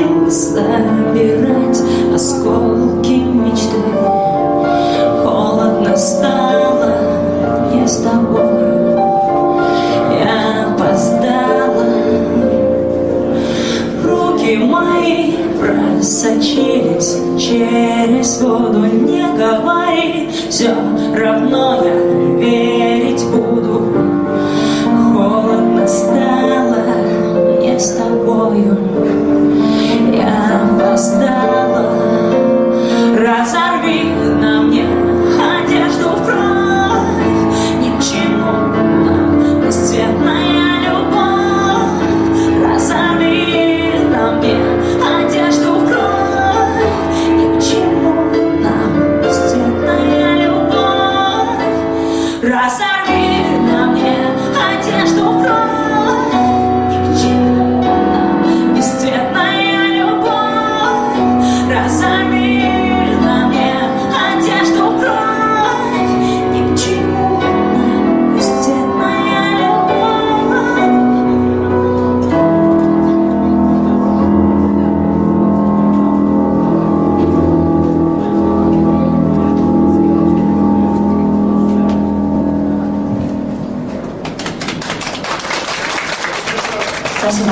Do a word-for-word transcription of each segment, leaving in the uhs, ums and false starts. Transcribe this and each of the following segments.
сил собирать осколки мечты. Холодно стало мне с тобой, я опоздала. Руки мои просочились через воду. Не говори, все равно я верить буду. Холодно стало мне с тобою, я опоздала. Разорви на мне одежду в кровь, ни к чему нам бесцветная любовь. Разорви на мне одежду в кровь, ни к чему нам бесцветная любовь. Разорви на мне одежду в кровь, ни к чему нам бесцветная любовь. Разорви на мне одежду в кровь, ни к чему нам бесцветная любовь. Спасибо.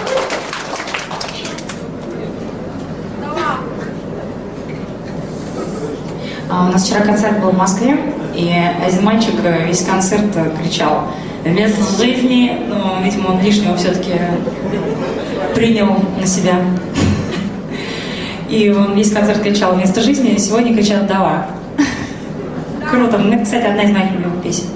А, у нас вчера концерт был в Москве, и один мальчик весь концерт кричал «Вместо жизни», ну, видимо, он лишнего все-таки принял на себя. И он весь концерт кричал «Вместо жизни», сегодня кричат «Вдова». Круто. Это, кстати, одна из моих любимых песен.